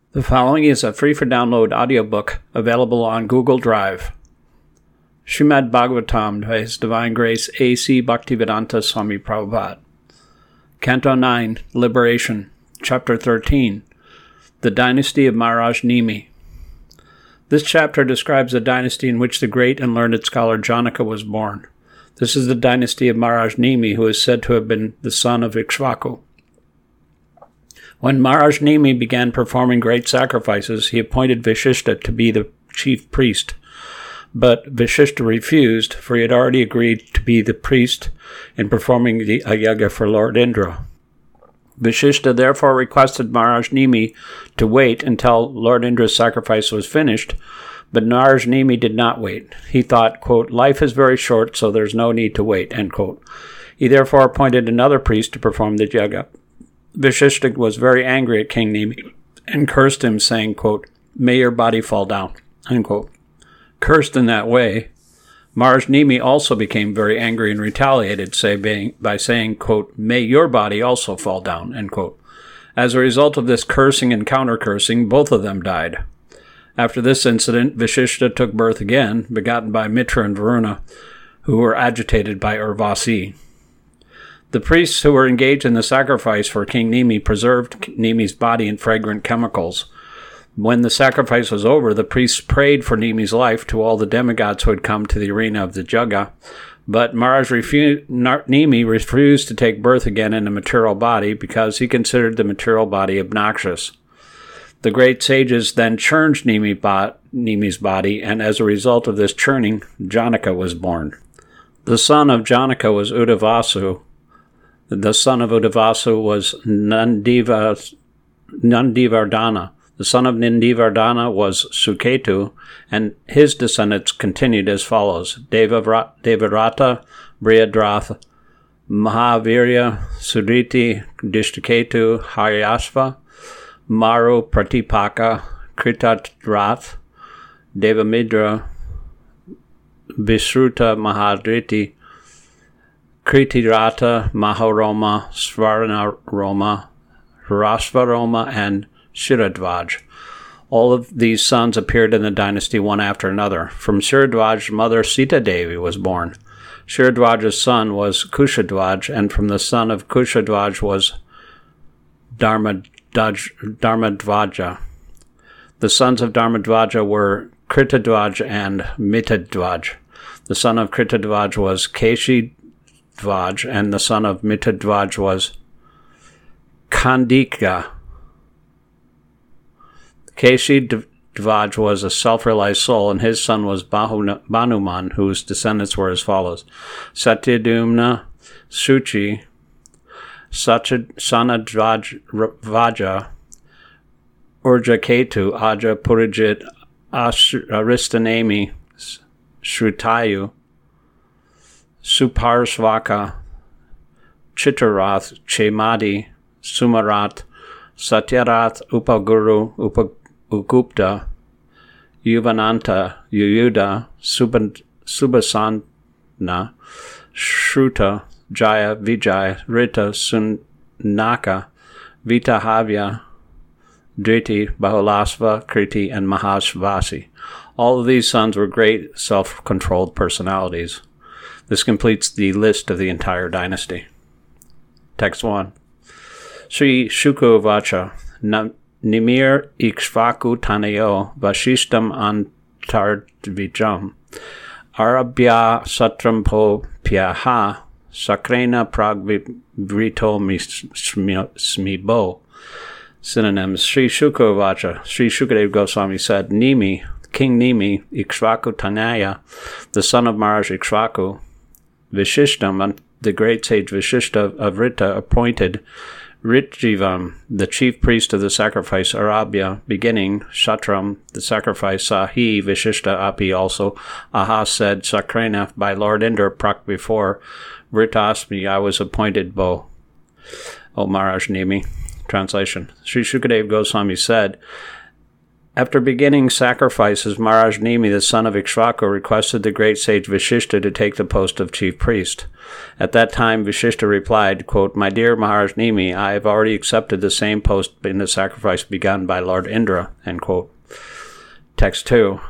The following is a free-for-download audiobook available on Google Drive. Srimad Bhagavatam by His Divine Grace A.C. Bhaktivedanta Swami Prabhupada. Canto 9, Liberation, Chapter 13, The Dynasty of Maharaj Nimi. This chapter describes the dynasty in which the great and learned scholar Janaka was born. This is the dynasty of Maharaj Nimi, who is said to have been the son of Ikshvaku. When Maharaj Nimi began performing great sacrifices, he appointed Vishishta to be the chief priest. But Vishishta refused, for he had already agreed to be the priest in performing the yajna for Lord Indra. Vishishta therefore requested Maharaj Nimi to wait until Lord Indra's sacrifice was finished, but Maharaj Nimi did not wait. He thought, quote, "Life is very short, so there's no need to wait," end quote. He therefore appointed another priest to perform the yajna. Vishishta was very angry at King Nimi and cursed him, saying, quote, "May your body fall down," end quote. Cursed in that way, Maharaj Nimi also became very angry and retaliated by saying, quote, "May your body also fall down," end quote. As a result of this cursing and counter-cursing, both of them died. After this incident, Vishishta took birth again, begotten by Mitra and Varuna, who were agitated by Urvasi. The priests who were engaged in the sacrifice for King Nimi preserved Nimi's body in fragrant chemicals. When the sacrifice was over, the priests prayed for Nimi's life to all the demigods who had come to the arena of the yajna, but Maharaj Nimi refused to take birth again in a material body because he considered the material body obnoxious. The great sages then churned Nimi's body, and as a result of this churning, Janaka was born. The son of Janaka was Uddavasu. The son of Uddavasu was Nandivardhana. The son of Nandivardhana was Suketu, and his descendants continued as follows: Devarata, Brihadrath, Mahavirya, Sudriti, Dishtaketu, Haryashva, Maru, Pratipaka, Kritadrath, Devamidra, Visruta, Mahadriti, Kritirata, Maharoma, Svarnaroma, Rasvaroma, and Shiradvaj. All of these sons appeared in the dynasty one after another. From Shiradvaj, mother Sita Devi was born. Shiradvaj's son was Kushadvaj, and from the son of Kushadvaj was Dharmadvaja. The sons of Dharmadvaja were Kritadvaj and Mitadvaj. The son of Kritadvaj was Keshidvaj, and the son of Mitadvaj was Kandika. Keshidvaj was a self-realized soul, and his son was Banuman, whose descendants were as follows: Satyadumna, Suchi, Sanadvaja, Urjaketu, Aja, Purijit, Aristanami, Shrutayu, Suparsvaka, Chittarath, Chemadi, Sumarat, Satyarath, Upaguru, Ugupta, Yuvananta, Yuyuda, Subhasana, Shruta, Jaya, Vijay, Rita, Sunaka, Vitahavya, Driti, Bahulasva, Kriti, and Mahasvasi. All of these sons were great self-controlled personalities. This completes the list of the entire dynasty. Text 1. Sri Shuka Vacha, Nimir Ikshvaku Tanayo Vashishtam Antardvijam Arabhya Satrampo Pyaha Sakrena Pragvibrito Smibo. Synonyms: Sri Shuka Vacha. Sri Shukadeva Goswami said, Nimi, King Nimi, Ikshvaku Tanaya, the son of Maharaj Ikshvaku, Vishishtam, the great sage Vishishta of Rita, appointed Ritjivam, the chief priest of the sacrifice, Arabhya, beginning, Shatram, the sacrifice, Sahi, Vishishta, Api also, Aha said, Sakrena, by Lord Indra, Prak before, Vritasmi, I was appointed Bo, O Maharaj Nimi. Translation: Sri Shukadeva Goswami said, After beginning sacrifices, Maharaj Nimi, the son of Ikshvaku, requested the great sage Vashishta to take the post of chief priest. At that time, Vashishta replied, quote, "My dear Maharaj Nimi, I have already accepted the same post in the sacrifice begun by Lord Indra." End quote. Text 2.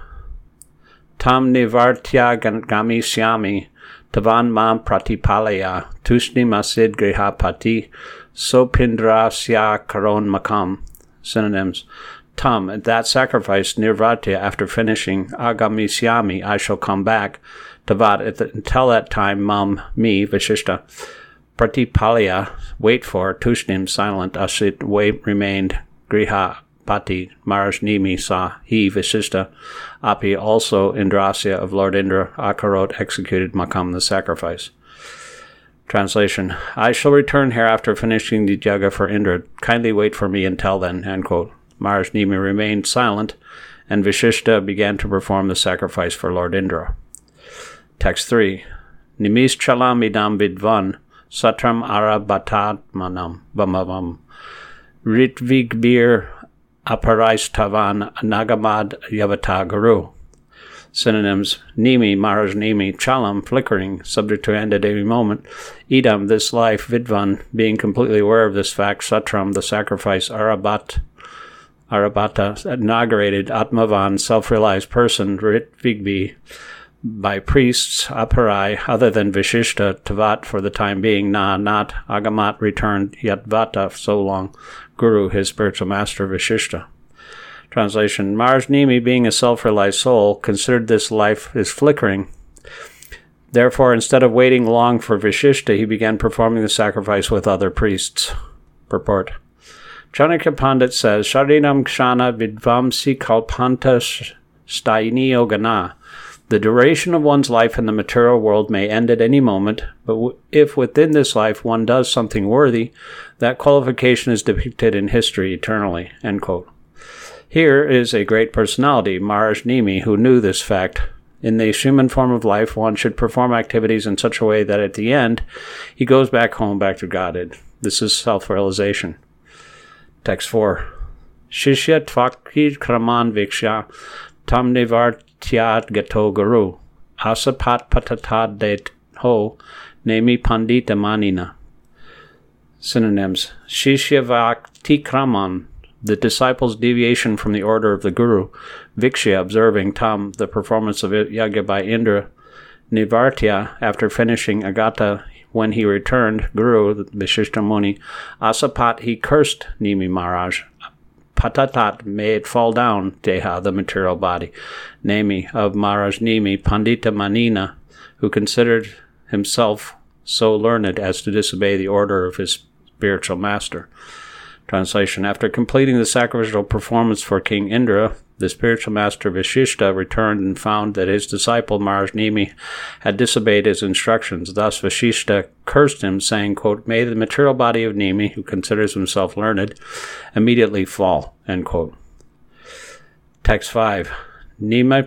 Tam nivartya gamishyami tavan mam pratipalaya tushni masid grihapati sopindrasya karon makam. Synonyms. Tam, at that sacrifice, nirvatya, after finishing, agamishyami, I shall come back, tavat, until that time, mam, me, Vashishta, pratipalya, wait for, tushnim, silent, asit, wait, remained, griha, pati, Maharaj Nimi, saw, he, Vashishta, api, also, Indrasya, of Lord Indra, akarot, executed, makam, the sacrifice. Translation. I shall return here after finishing the yaga for Indra. Kindly wait for me until then. End quote. Maharaj Nimi remained silent, and Vashishta began to perform the sacrifice for Lord Indra. Text 3. Nimis chalam idam vidvan satram arabatatmanam vamavam ritvigbir aparaistavan nagamad yavata guru. Synonyms. Nimi, Maharaj Nimi, chalam, flickering, subject to end at any moment, idam, this life, vidvan, being completely aware of this fact, satram, the sacrifice, Arabata, inaugurated, Atmavan, self-realized person, Ritvigbi, by priests, Aparai, other than Vashishta, Tavat, for the time being, Na, not, Agamat, returned, Yatvata, so long, Guru, his spiritual master, Vashishta. Translation. Maharaj Nimi, being a self-realized soul, considered this life as flickering. Therefore, instead of waiting long for Vashishta, he began performing the sacrifice with other priests. Purport. Chanakya Pandit says, Sharinam Kshana Vidvamsi Kalpanta Staini Yogana. The duration of one's life in the material world may end at any moment, but if within this life one does something worthy, that qualification is depicted in history eternally. End quote. Here is a great personality, Maharaj Nimi, who knew this fact. In the human form of life, one should perform activities in such a way that at the end, he goes back home, back to Godhead. This is self-realization. Text 4. Shishya tvakir kraman viksha tam nivartyat gato guru asapat patatad det ho nemi pandita manina. Synonyms. Shishya vakti kraman, the disciple's deviation from the order of the Guru, Vikshya, observing, Tam, the performance of yaga by Indra, Nivartya, after finishing Agata, when he returned, Guru, the Vashishta Muni, Asapat, he cursed Nimi Maharaj, Patatat, may it fall down, Deha, the material body, Nemi, of Maharaj Nimi, Pandita Manina, who considered himself so learned as to disobey the order of his spiritual master. Translation. After completing the sacrificial performance for King Indra, the spiritual master Vashishta returned and found that his disciple Maharaj Nimi had disobeyed his instructions. Thus Vashishta cursed him, saying, quote, "May the material body of Nimi, who considers himself learned, immediately fall." End quote. Text 5. Nima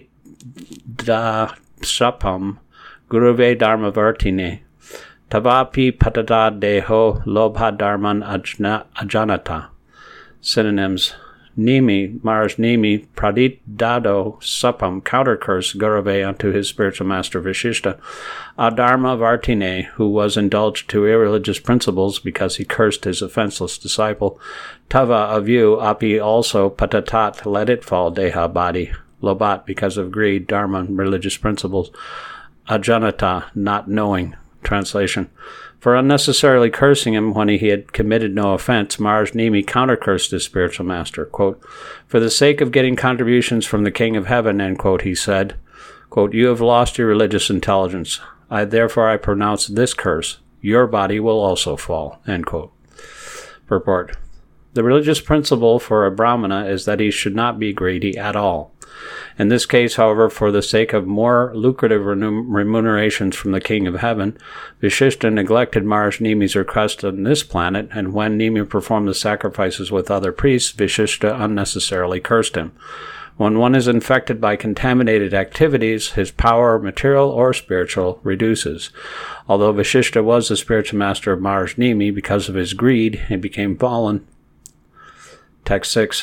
pradita sapam guruve dharmavartine tavapi patata deho lobha dharman ajanata. Synonyms. Nimi, Maharaj Nimi, pradit dado sapam, counter curse Gurave unto his spiritual master Vashishta, adharma vartine, who was indulged to irreligious principles because he cursed his offenseless disciple, tava, of you, api, also, patatat, let it fall, deha, body, lobat, because of greed, dharma, religious principles, ajanata, not knowing. Translation. For unnecessarily cursing him when he had committed no offense, Maharaj Nimi counter-cursed his spiritual master. Quote, "For the sake of getting contributions from the King of Heaven," end quote, he said, quote, "You have lost your religious intelligence. Therefore I pronounce this curse. Your body will also fall." End quote. Purport. The religious principle for a Brahmana is that he should not be greedy at all. In this case, however, for the sake of more lucrative remunerations from the King of Heaven, Vashishta neglected Maharaj Nimi's request on this planet, and when Nimi performed the sacrifices with other priests, Vashishta unnecessarily cursed him. When one is infected by contaminated activities, his power, material or spiritual, reduces. Although Vashishta was the spiritual master of Maharaj Nimi, because of his greed, he became fallen. Text 6.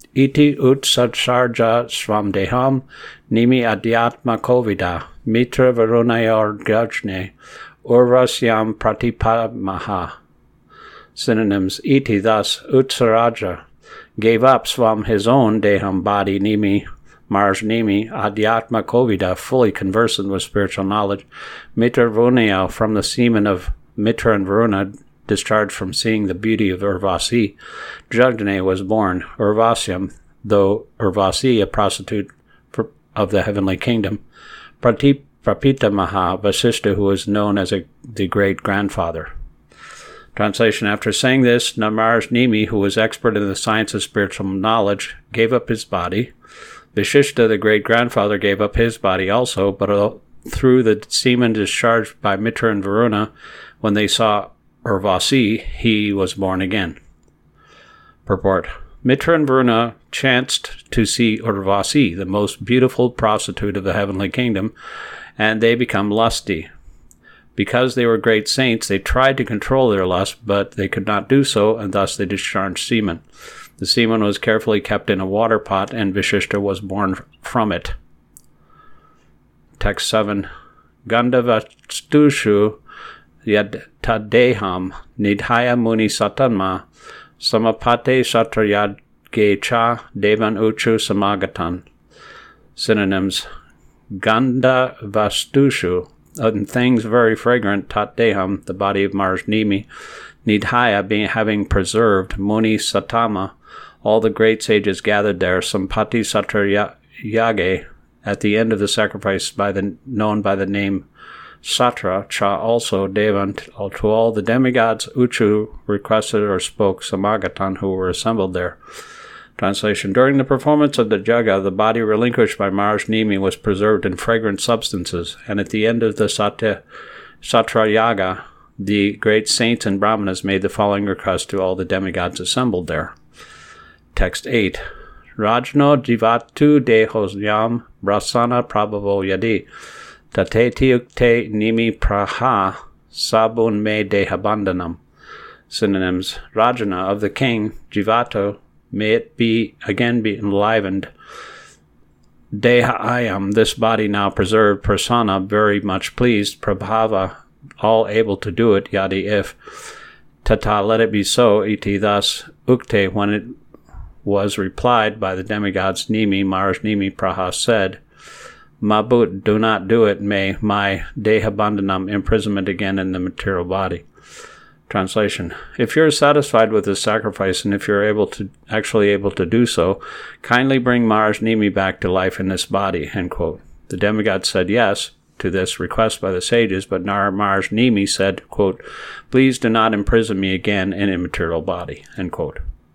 Iti utsatsarja swamdeham nimi adhyatma kovida mitra varunayor gajne urvasyam pratipamaha. Synonyms. Iti, thus, Utsaraja gave up Swam, his own deham body, Nimi, Mars Nimi, Adhyatma Kovida, fully conversant with spiritual knowledge, Mitra Varunaya, from the semen of Mitra and Varuna, discharged from seeing the beauty of Urvasi. Jagdane was born, Urvasyam, though Urvasi, a prostitute of the heavenly kingdom, Prapitamaha, Vasishta, who is known as the great-grandfather. Translation. After saying this, Mars Nimi, who was expert in the science of spiritual knowledge, gave up his body. Vishishta, the great-grandfather, gave up his body also, but through the semen discharged by Mitra and Varuna, when they saw Urvasi, he was born again. Purport. Mitra and Varuna chanced to see Urvasi, the most beautiful prostitute of the heavenly kingdom, and they become lusty. Because they were great saints, they tried to control their lust, but they could not do so, and thus they discharged semen. The semen was carefully kept in a water pot, and Vishishta was born from it. Text 7. Gandhavastushu yad tadeham nidhaya muni satanma samapate satrayad gecha devan uchu samagatan. Synonyms. Gandhavastushu, in things very fragrant, tat deham, the body of Mars Nimi, nidhaya, having preserved, muni satama, all the great sages gathered there, sampati satra yage, at the end of the sacrifice known by the name Satra, cha also, devan, to all the demigods, uchu, requested or spoke, samagatan, who were assembled there. Translation. During the performance of the Jaga, the body relinquished by Mars Nimi was preserved in fragrant substances, and at the end of the Satra Yaga, the great saints and brahmanas made the following request to all the demigods assembled there. Text 8. Rajno jivatu dehosyam brasana prabhavo yadi tateti ukte nimi praha sabun me dehabandhanam. Synonyms. Rajana, of the king, Jivato, may it be enlivened. Deha ayam, this body now preserved, persona, very much pleased, prabhava, all able to do it, yadi, if. Tata, let it be so, iti, thus, ukte, when it was replied by the demigods, Nimi, Mars Nimi, Praha, said, Mabut, do not do it, may my dehabandhanam, imprisonment again in the material body. Translation. If you're satisfied with this sacrifice, and if you're actually able to do so, kindly bring Mars Nimi back to life in this body, end quote. The demigod said yes to this request by the sages, but Mars Nimi said, quote, please do not imprison me again in a material body, end quote.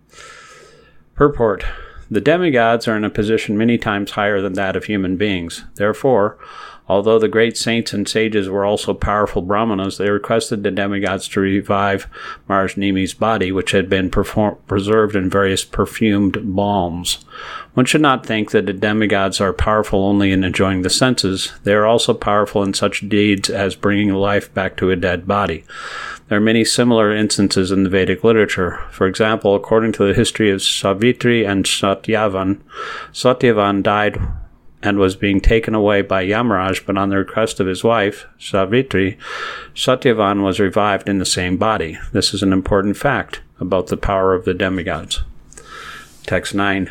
Purport. The demigods are in a position many times higher than that of human beings. Therefore, although the great saints and sages were also powerful brahmanas, they requested the demigods to revive Mars Nimi's body, which had been preserved in various perfumed balms. One should not think that the demigods are powerful only in enjoying the senses. They are also powerful in such deeds as bringing life back to a dead body. There are many similar instances in the Vedic literature. For example, according to the history of Savitri and Satyavan, Satyavan died and was being taken away by Yamaraj, but on the request of his wife, Savitri, Satyavan was revived in the same body. This is an important fact about the power of the demigods. Text 9.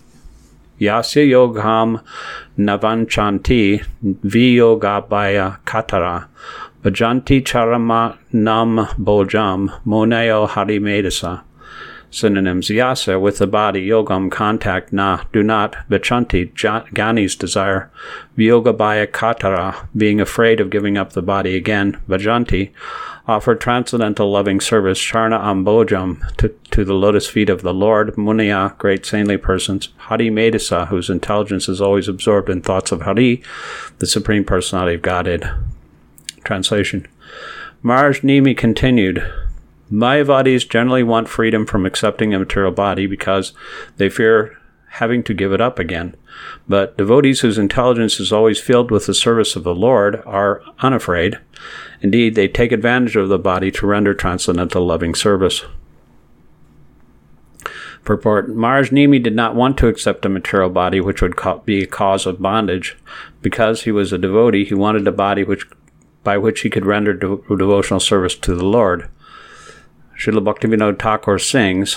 Yasya yogham navanchanti viyogabhaya katara bhajanti charama nam bojam moneo harimedasa. Synonyms. Yasa, with the body, yogam, contact, na, do not, vichanti, Gani's desire, vyogabhaya katara, being afraid of giving up the body again, bhajanti, offer transcendental loving service, charna ambojam, to the lotus feet of the Lord, muniya, great saintly persons, Hari Medasa, whose intelligence is always absorbed in thoughts of Hari, the Supreme Personality of Godhead. Translation. Mars Nimi continued, Mayavadis generally want freedom from accepting a material body because they fear having to give it up again. But devotees whose intelligence is always filled with the service of the Lord are unafraid. Indeed, they take advantage of the body to render transcendental loving service. Purport: Maharaj Nimi did not want to accept a material body which would be a cause of bondage. Because he was a devotee, he wanted a body by which he could render devotional service to the Lord. Srila Bhaktivinoda Thakur sings,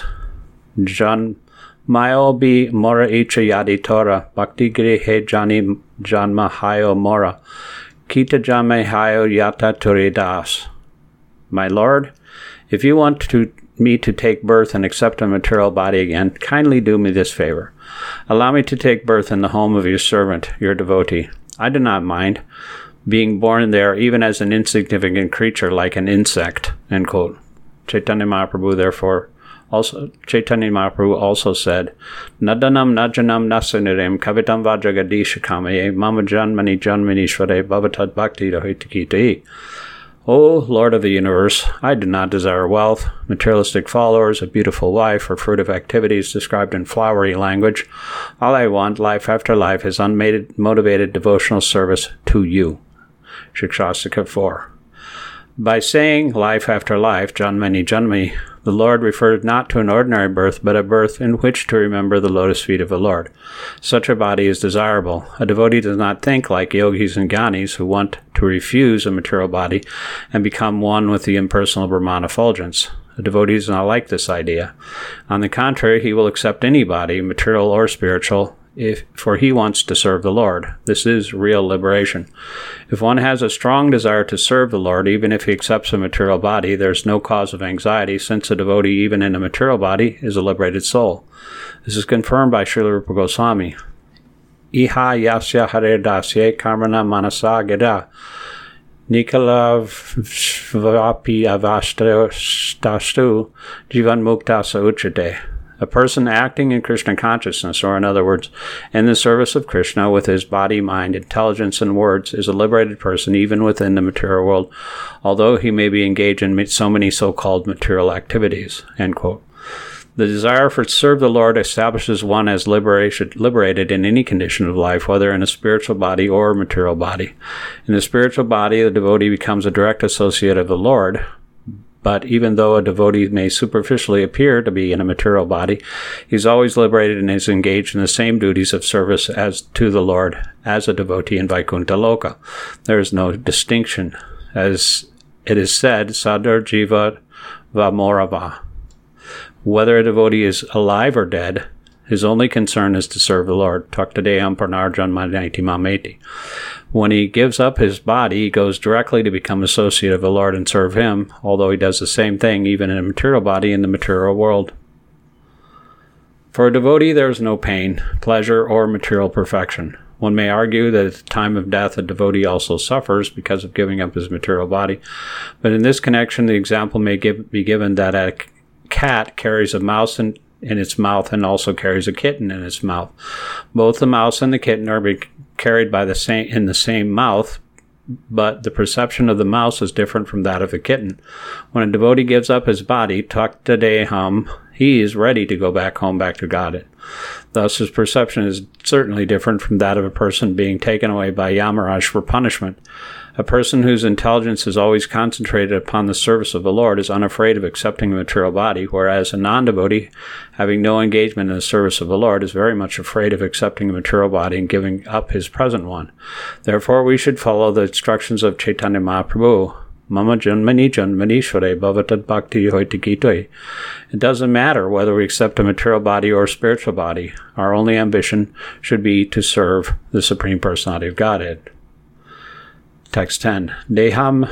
Janmayo bi mora icha yadi tora, bhakti grihe jani janma hayo mora, kita jame hayo yata turidas. My Lord, if you want me to take birth and accept a material body again, kindly do me this favor. Allow me to take birth in the home of your servant, your devotee. I do not mind being born there even as an insignificant creature like an insect. End quote. Chaitanya Mahaprabhu also said, Nadanam najanam nasunirim kavitam vajragadisha kamaye mama janmani janmanishvare bhavatad bhakti dohitakiti. O Lord of the universe, I do not desire wealth, materialistic followers, a beautiful wife, or fruitive activities described in flowery language. All I want, life after life, is unmotivated devotional service to you. Shikshastika 4. By saying life after life, Janmani Janmi, the Lord referred not to an ordinary birth, but a birth in which to remember the lotus feet of the Lord. Such a body is desirable. A devotee does not think like yogis and gyanis who want to refuse a material body and become one with the impersonal Brahman effulgence. A devotee does not like this idea. On the contrary, he will accept any body, material or spiritual, for he wants to serve the Lord. This is real liberation. If one has a strong desire to serve the Lord, even if he accepts a material body, there is no cause of anxiety, since a devotee, even in a material body, is a liberated soul. This is confirmed by Srila Rupa Goswami. Iha yasya hare dasye karmana manasa geda nikalav vapi avastastu jivan mukta sa uchate. A person acting in Krishna consciousness, or in other words, in the service of Krishna with his body, mind, intelligence, and words, is a liberated person even within the material world, although he may be engaged in so many so-called material activities. End quote. The desire to serve the Lord establishes one as liberated in any condition of life, whether in a spiritual body or a material body. In the spiritual body, the devotee becomes a direct associate of the Lord. But even though a devotee may superficially appear to be in a material body, he is always liberated and is engaged in the same duties of service as to the Lord as a devotee in Vaikuntha Loka. There is no distinction. As it is said, Sadar Jiva Vamorava. Whether a devotee is alive or dead, his only concern is to serve the Lord. Taktadeyam Parnarjan Manati Mameti. When he gives up his body, he goes directly to become associate of the Lord and serve him, although he does the same thing even in a material body in the material world. For a devotee, there is no pain, pleasure, or material perfection. One may argue that at the time of death, a devotee also suffers because of giving up his material body. But in this connection, the example may be given that a cat carries a mouse in its mouth and also carries a kitten in its mouth. Both the mouse and the kitten are carried in the same mouth, but the perception of the mouse is different from that of the kitten. When a devotee gives up his body, taktadeham, he is ready to go back home, back to Godhead. Thus, his perception is certainly different from that of a person being taken away by Yamaraj for punishment. A person whose intelligence is always concentrated upon the service of the Lord is unafraid of accepting a material body, whereas a non-devotee, having no engagement in the service of the Lord, is very much afraid of accepting a material body and giving up his present one. Therefore, we should follow the instructions of Chaitanya Mahaprabhu. Mama janmani janmanishvare bhavatad bhakti hoitikitoi. It doesn't matter whether we accept a material body or a spiritual body. Our only ambition should be to serve the Supreme Personality of Godhead. Text 10. Deham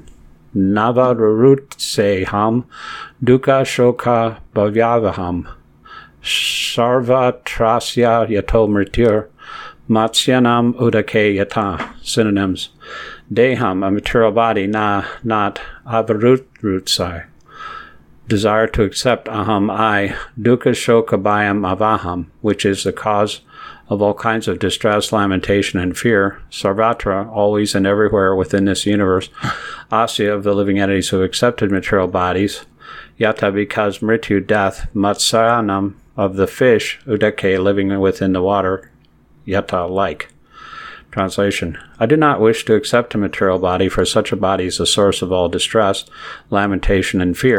navarutseham dukkha shoka bhavyavaham sarva trasya yato mrityur matsyanam udake yata. Synonyms. Deham, a material body, not avarutsai. Desire to accept aham, I, dukkha shoka bhayam avaham, which is the cause of all kinds of distress, lamentation, and fear, sarvatra, always and everywhere within this universe, asya, of the living entities who accepted material bodies, yata, because mrityu, death, matsyanam, of the fish, udake, living within the water, yata, like. Translation. I do not wish to accept a material body, for such a body is the source of all distress, lamentation, and fear.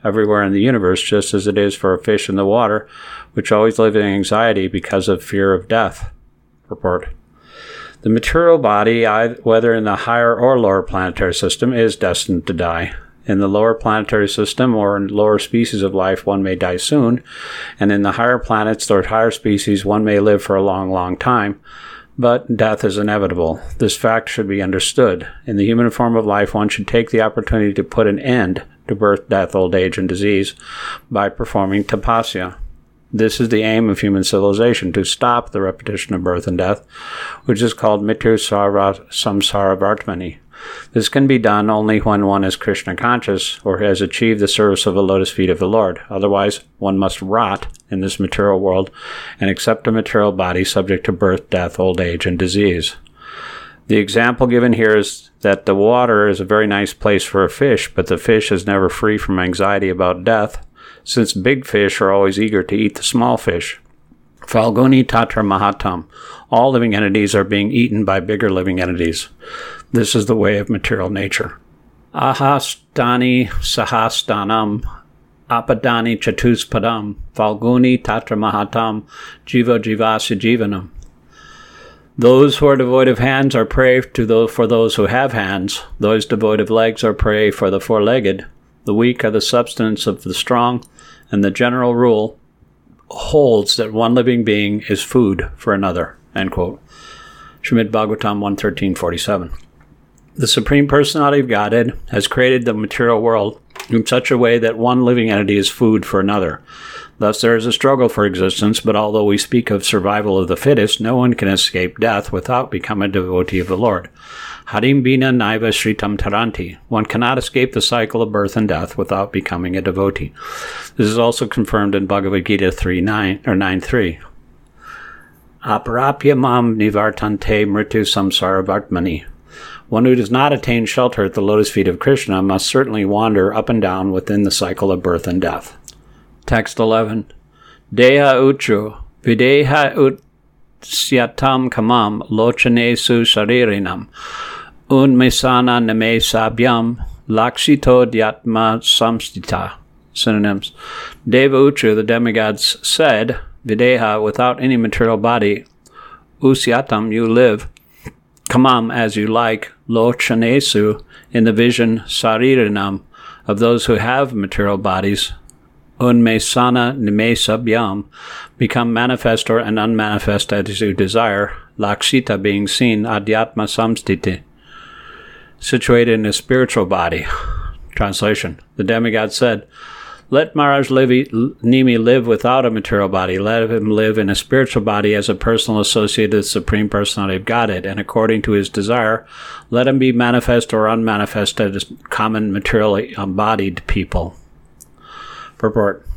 everywhere in the universe, just as it is for a fish in the water, which always live in anxiety because of fear of death. Purport. The material body, whether in the higher or lower planetary system, is destined to die. In the lower planetary system or in lower species of life, one may die soon, and in the higher planets or higher species, one may live for a long, long time, but death is inevitable. This fact should be understood. In the human form of life, one should take the opportunity to put an end to birth, death, old age, and disease by performing tapasya. This is the aim of human civilization, to stop the repetition of birth and death, which is called Mrityu Samsara Vartmani. This can be done only when one is Krishna conscious or has achieved the service of the lotus feet of the Lord. Otherwise, one must rot in this material world and accept a material body subject to birth, death, old age, and disease. The example given here is that the water is a very nice place for a fish, but the fish is never free from anxiety about death, since big fish are always eager to eat the small fish. Falguni Tatra Mahatam. All living entities are being eaten by bigger living entities. This is the way of material nature. Ahastani Sahastanam Apadani Chatuspadam Falguni Tatra Mahatam Jiva Jivasi Jivanam. Those who are devoid of hands are prey for those who have hands. Those devoid of legs are prey for the four-legged. The weak are the substance of the strong, and the general rule holds that one living being is food for another. End quote. Srimad Bhagavatam 1.13.47. The Supreme Personality of Godhead has created the material world in such a way that one living entity is food for another. Thus there is a struggle for existence, but although we speak of survival of the fittest, no one can escape death without becoming a devotee of the Lord. Harim bina naiva shritam taranti. One cannot escape the cycle of birth and death without becoming a devotee. This is also confirmed in Bhagavad Gita 9.3. Aparapya mam nivartante mritu samsara vartmani. One who does not attain shelter at the lotus feet of Krishna must certainly wander up and down within the cycle of birth and death. Text 11. Deha uchu videha utsyatam kamam lochanesu sharirinam unmesana name sabhyam lakshito dhyatma samstita. Synonyms. Deva Uchu, the demigods, said, Videha, without any material body, Usyatam, you live, Kamam, as you like, Lochanesu, in the vision, Saririnam, of those who have material bodies, Unmesana nimesabhyam, become manifest or and unmanifest as you desire, Lakshita, being seen, Adhyatma samstiti, situated in a spiritual body. Translation. The demigod said, let Maharaj Nimi live without a material body. Let him live in a spiritual body as a personal associate of the Supreme Personality of Godhead, and according to his desire, let him be manifest or unmanifest as common materially embodied people. Purport.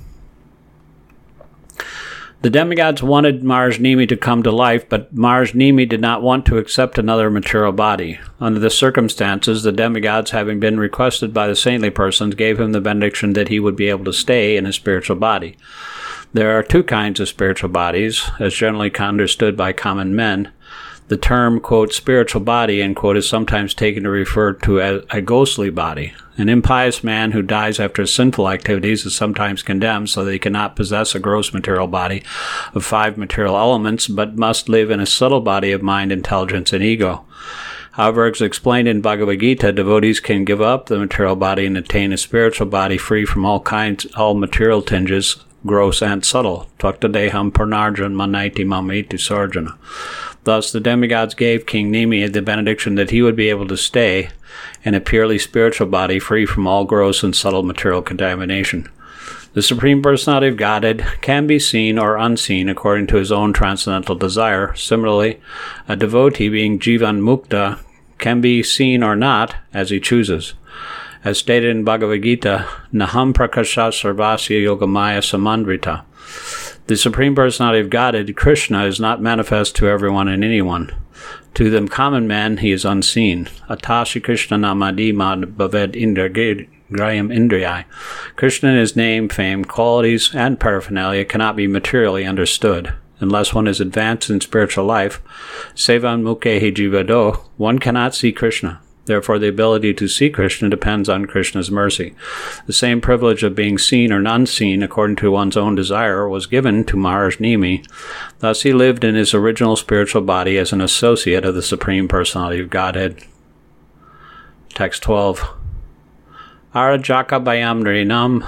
The demigods wanted Maharaj Nimi to come to life, but Maharaj Nimi did not want to accept another material body. Under the circumstances, the demigods, having been requested by the saintly persons, gave him the benediction that he would be able to stay in a spiritual body. There are two kinds of spiritual bodies, as generally understood by common men. The term, quote, spiritual body, end quote, is sometimes taken to refer to a ghostly body. An impious man who dies after sinful activities is sometimes condemned so that he cannot possess a gross material body of 5 material elements, but must live in a subtle body of mind, intelligence, and ego. However, as explained in Bhagavad Gita, devotees can give up the material body and attain a spiritual body free from all material tinges, gross and subtle. Tvakta deham purnarjan manaiti mamiti sarjana. Thus, the demigods gave King Nimi the benediction that he would be able to stay in a purely spiritual body free from all gross and subtle material contamination. The Supreme Personality of Godhead can be seen or unseen according to his own transcendental desire. Similarly, a devotee being Jivan Mukta can be seen or not as he chooses. As stated in Bhagavad Gita, Naham Prakasha Sarvasya Yogamaya Samandrita. The Supreme Personality of Godhead, Krishna, is not manifest to everyone and anyone. To the common man, he is unseen. Atashi Krishna namadi mad bhaved indragayam indriyai. Krishna in his name, fame, qualities, and paraphernalia cannot be materially understood. Unless one is advanced in spiritual life, sevan mukhehi jivado, one cannot see Krishna. Therefore, the ability to see Krishna depends on Krishna's mercy. The same privilege of being seen or unseen according to one's own desire was given to Maharaj Nimi. Thus, he lived in his original spiritual body as an associate of the Supreme Personality of Godhead. Text 12. Arajaka Bayam Rinam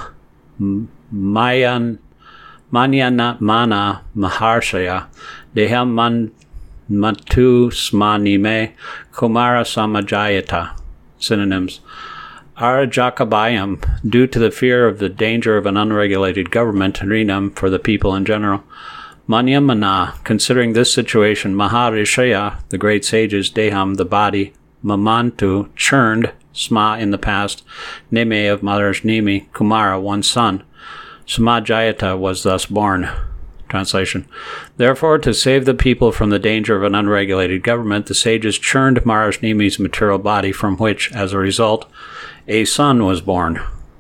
Manyana Mana Maharshaya Deham Matu Smanime Kumara Samajayata. Synonyms. Arajakabayam, due to the fear of the danger of an unregulated government, Rinam, for the people in general. Manyamana, considering this situation, Maharishaya, the great sages, Deham, the body, Mamantu, churned, Sma in the past, Neme of Maharaj Nimi, Kumara, one son. Samajayata was thus born. Translation. Therefore, to save the people from the danger of an unregulated government, the sages churned Maharaj Nimi's material body, from which, as a result, a son was born.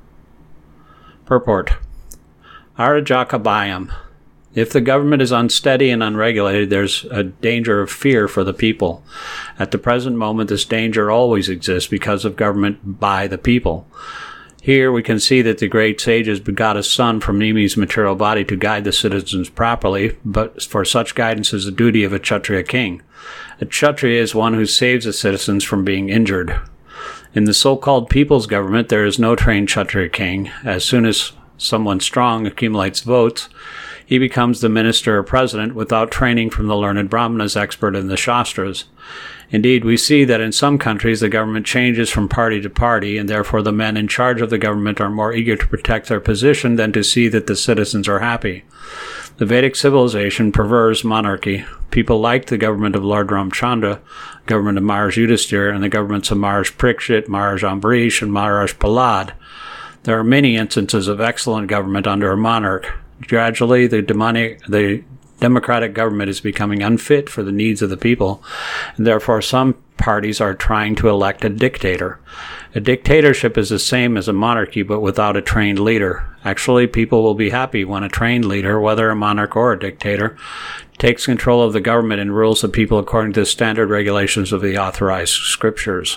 Purport. Arajakabayam. If the government is unsteady and unregulated, there's a danger of fear for the people. At the present moment, this danger always exists because of government by the people. Here we can see that the great sages begot a son from Nimi's material body to guide the citizens properly, but for such guidance is the duty of a Kshatriya king. A Kshatriya is one who saves the citizens from being injured. In the so-called people's government, there is no trained Kshatriya king. As soon as someone strong accumulates votes, he becomes the minister or president without training from the learned Brahmanas expert in the Shastras. Indeed, we see that in some countries the government changes from party to party, and therefore the men in charge of the government are more eager to protect their position than to see that the citizens are happy. The Vedic civilization prefers monarchy. People like the government of Lord Ramchandra, government of Maharaj Yudhisthira, and the governments of Maharaj Parikshit, Maharaj Ambarish, and Maharaj Prahlad. There are many instances of excellent government under a monarch. Gradually, the democratic government is becoming unfit for the needs of the people, and therefore some parties are trying to elect a dictator. A dictatorship is the same as a monarchy, but without a trained leader. Actually, people will be happy when a trained leader, whether a monarch or a dictator, takes control of the government and rules the people according to the standard regulations of the authorized scriptures.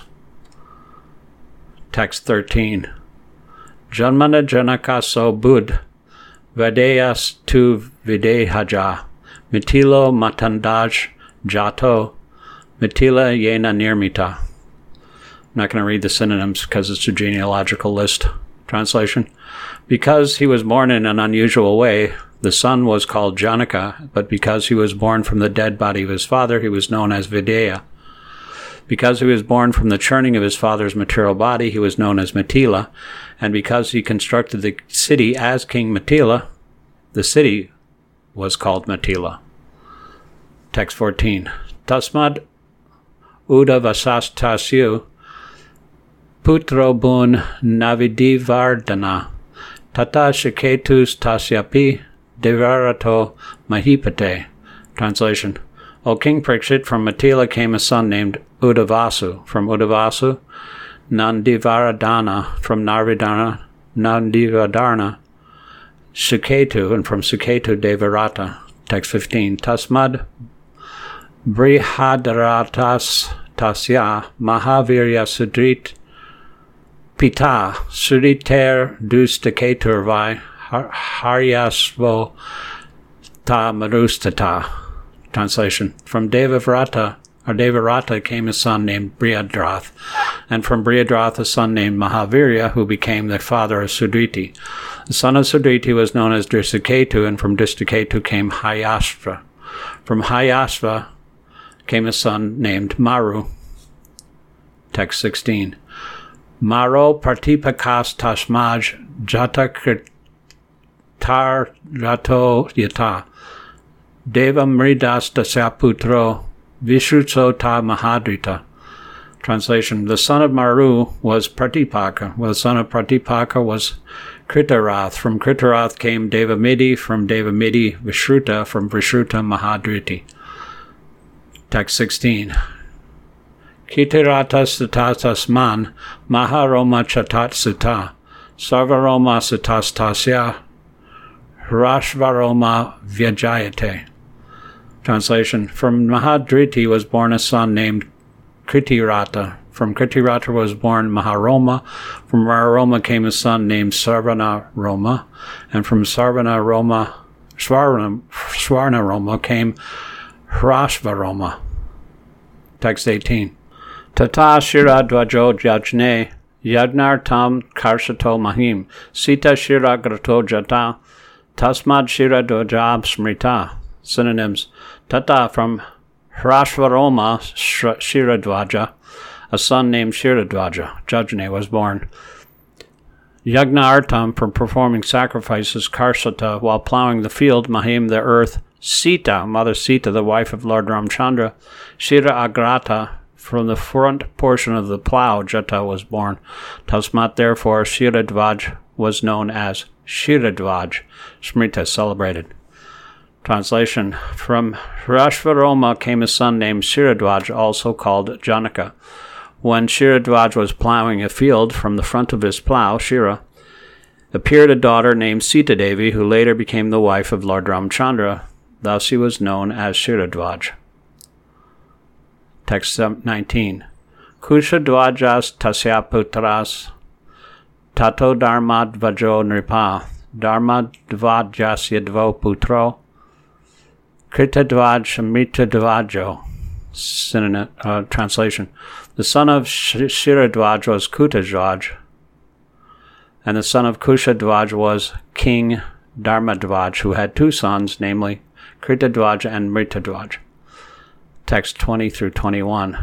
Text 13. Janmana Janaka so Buddh Vedayas tu Videhaja Mitilo Matandaj Jato Mitila Yena Nirmita. I'm not going to read the synonyms because it's a genealogical list. Translation. Because he was born in an unusual way, the son was called Janaka, but because he was born from the dead body of his father, he was known as Videha. Because he was born from the churning of his father's material body, he was known as Mitila, and because he constructed the city as King Mitila, the city was called Mitila. Text 14. Tasmad Udavasastasyu Putro Bun Navidivardana Tata Shiketus Tasyapi Devarato Mahipate. Translation. O King Parikshit, from Mitila came a son named Udavasu. From Udavasu, Nandivaradana. From Nandivadarna, Suketu. And from Suketu, Devarata. Text 15. Tasmad Brihadaratas Tasya Mahavirya Sudrit Pita Suditer Dustaketurvai Haryasvo Ta Marustata. Translation. From Devarata came a son named Brihadrath, and from Brihadrath a son named Mahavirya, who became the father of Sudriti. The son of Sudriti was known as Drishtaketu, and from Drishtaketu came Hayashva. From Hayashva came a son named Maru. Text 16. Maro Partipakas Tashmaj Jatakritar Rato Yata Deva Mridas Dasyaputro Vishutso Ta Mahadrita. Translation. The son of Maru was Pratipaka. Well, the son of Pratipaka was Kritarath. From Kritarath came Devamidi. From Devamidi, Vishruta. From Vishruta, Mahadriti. Text 16. Kitiratas Sutatasman Maharoma Chatat Suta Sarvaroma Sutastasya Rashvaroma Vyajayate. Translation. From Mahadriti was born a son named Kritirata. From Kritiratra was born Maharoma. From Maharoma came a son named Sarvanaroma. And from Sarvanaroma came Hrashvaroma. Text 18. Tata Shira Dvajo Jajne Yagnar Tam Karsato Mahim Sita Shira Grato Jata Tasmad Shira Dvajab Smrita. Synonyms. Tata from Hrashvaroma Shiradvaja, a son named Shiradvaja, Jajne, was born. Yagnartam, from performing sacrifices, Karsata, while plowing the field, Mahim, the earth, Sita, Mother Sita, the wife of Lord Ramchandra, Shira Agrata, from the front portion of the plow, Jata was born. Tasmat, therefore, Shiradvaj was known as Shiradvaj, Smrita, celebrated. Translation. From Hrashvaroma came a son named Shiradvaj, also called Janaka. When Shiradvaj was plowing a field, from the front of his plow, Shira, appeared a daughter named Sita Devi, who later became the wife of Lord Ramchandra. Thus he was known as Shiradvaj. Text 19. Kushadvajas tasya putras tato dharmadvajo nripa dharmadvajasya dvo putro Kritadvaj Amritadvajo. Synonym, translation. The son of Shiradvaj was Kutadvaj, and the son of Kushadvaj was King Dharmadvaj, who had two sons, namely Kritadvaj and Mritadvaj. Text 20 through 21.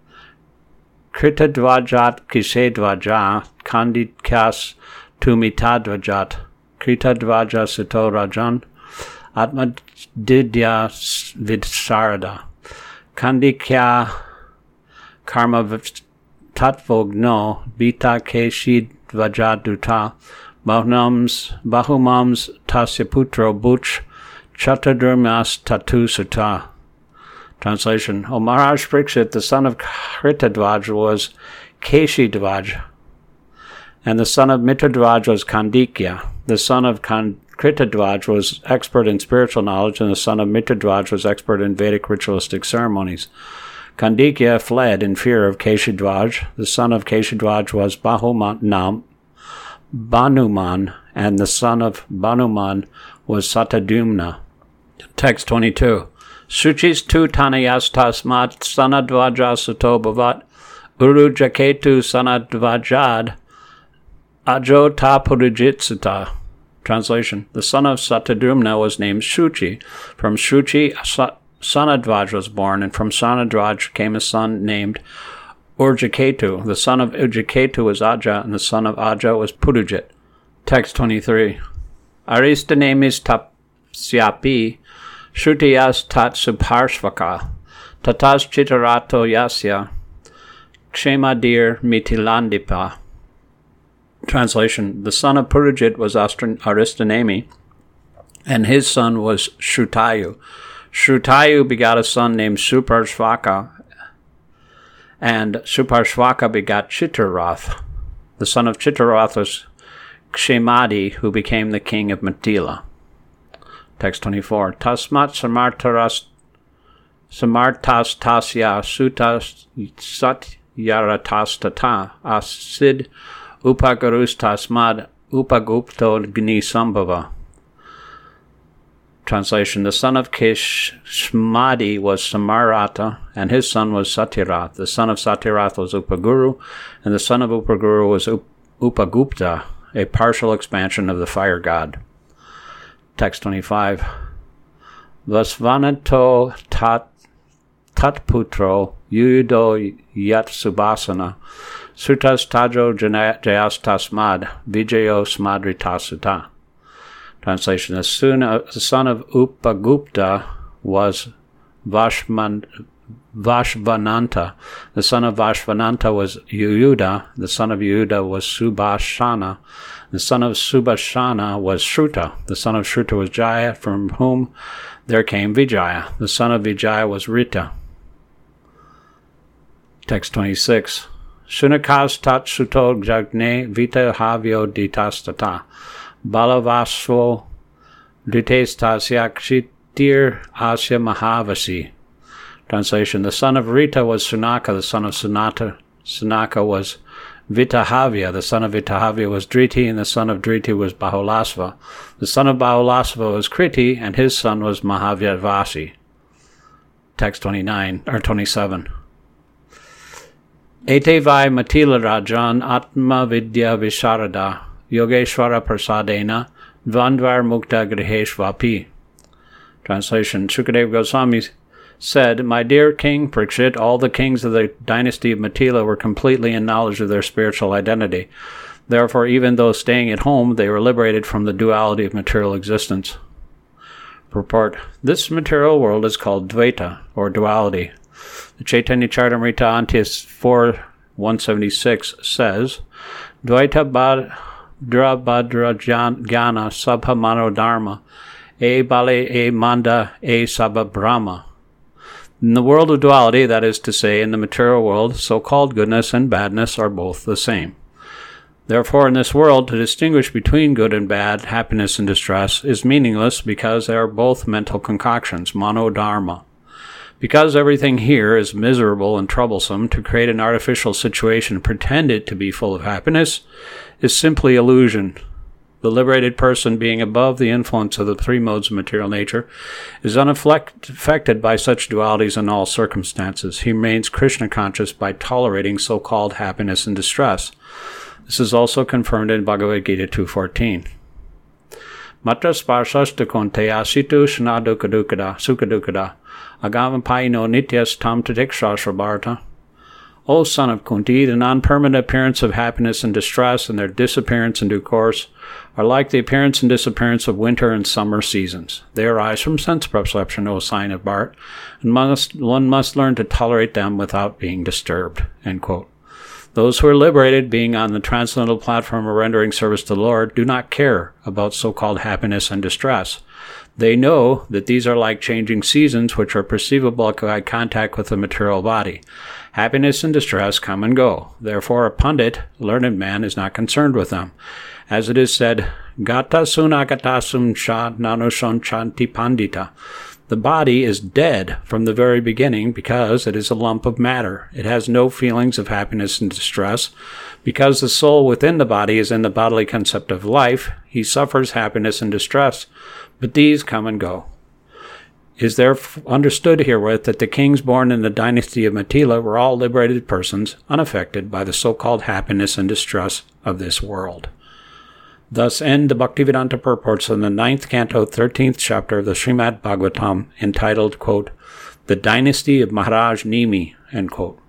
Kritadvajat Kisedvaja Kandikas Tumitadvajat Kritadvaja Sito Rajan Atma Didya Vidsarada Kandikya Karma Tatvogno Bita Keshid Vajaduta Bahumams Tasyaputro Buch Chatadurmas Tatu Sutta. Translation. O Maharaj Parikshit, the son of Kritadvaj was Keshidvaj, and the son of Mitradvaj was Kandikya. The son of Kritadvaj was expert in spiritual knowledge, and the son of Mitradvaj was expert in Vedic ritualistic ceremonies. Kandikya fled in fear of Keshidvaj. The son of Keshidvaj was Banuman, and the son of Banuman was Satadumna. Text 22. Suchis tu tanayas tasmat sanadvaja suto bhavat uru jaketu sanadvajad ajo tapurujitsita. Translation. The son of Satadumna was named Shuchi. From Shuchi, Sanadvaj was born, and from Sanadvaj came a son named Urjaketu. The son of Urjaketu was Aja, and the son of Aja was Purujit. Text 23. Aristanemis tapsyapi Shrutiyas tat subharshvaka tatas chitarato yasya kshemadir mitilandipa. Translation. The son of Purujit was Aristanemi, and his son was Shrutayu. Shrutayu begot a son named Suparshvaka, and Suparshvaka begot Chitraroth. The son of Chitraroth was Kshemadi, who became the king of Mithila. Text 24. Tasmat samartastasya sutas satyarastata asid upagarustasmad upagupto gnisambhava. Translation. The son of Kshemadi was Samarata, and his son was Satyarath. The son of Satyarath was Upaguru, and the son of Upaguru was Upagupta, a partial expansion of the fire god. Text 25. Vasvanato tatputro yudo yat subhasana sutas tajo jayastasmad vijayo smadritasuta. Translation. The son of Upagupta was Vashvananta. The son of Vashvananta was Yuyuda. The son of Yuyuda was Subhashana. The son of Subhashana was Shruta. The son of Shruta was Jaya, from whom there came Vijaya. The son of Vijaya was Rita. Text 26. Sunakas tat suto jagne vita havyo ditastata balavasvo ditestasya kshitir asya mahavasi. Translation. The son of Rita was Sunaka. The son of Sunata Sanaka was Vitahavya. The son of Vitahavya was Driti, and the son of Driti was Bahulasva. The son of Bahulasva was Kriti, and his son was Mahavyavasi. Text 27. Ete vai Matila Rajan Atma Vidya Visharada Yogeshwara Prasadena Dvandvar Mukta Griheshvapi. Translation. Shukadev Goswami said, "My dear King Parikshit, all the kings of the dynasty of Matila were completely in knowledge of their spiritual identity. Therefore, even though staying at home, they were liberated from the duality of material existence." Purport. This material world is called Dvaita, or duality. The Chaitanya Charitamrita Antis 4.176 says, Dvaita Bhadra Jnana Sabha Mano Dharma E Bale E Manda E Sabha Brahma. In the world of duality, that is to say, in the material world, so-called goodness and badness are both the same. Therefore, in this world, to distinguish between good and bad, happiness and distress, is meaningless because they are both mental concoctions, monodharma. Because everything here is miserable and troublesome, to create an artificial situation and pretend it to be full of happiness is simply illusion. The liberated person, being above the influence of the three modes of material nature, is unaffected by such dualities in all circumstances. He remains Krishna conscious by tolerating so-called happiness and distress. This is also confirmed in Bhagavad Gita 2.14. Matra sparsashtakonte asitu shnadukadukada sukadukada agamapaino nityas tam tatiksha. O son of Kunti, the non-permanent appearance of happiness and distress and their disappearance in due course are like the appearance and disappearance of winter and summer seasons. They arise from sense perception, O sign of Bharat, and one must learn to tolerate them without being disturbed. End quote. Those who are liberated, being on the transcendental platform of rendering service to the Lord, do not care about so-called happiness and distress. They know that these are like changing seasons which are perceivable by contact with the material body. Happiness and distress come and go. Therefore, a pundit, learned man, is not concerned with them. As it is said, Gata sunagatasum sha nanushon chanti pandita. The body is dead from the very beginning because it is a lump of matter. It has no feelings of happiness and distress. Because the soul within the body is in the bodily concept of life, he suffers happiness and distress, but these come and go. It is therefore understood herewith that the kings born in the dynasty of Matila were all liberated persons, unaffected by the so-called happiness and distress of this world. Thus end the Bhaktivedanta purports in the 9th canto, 13th chapter of the Srimad Bhagavatam, entitled, quote, The Dynasty of Maharaj Nimi, end quote.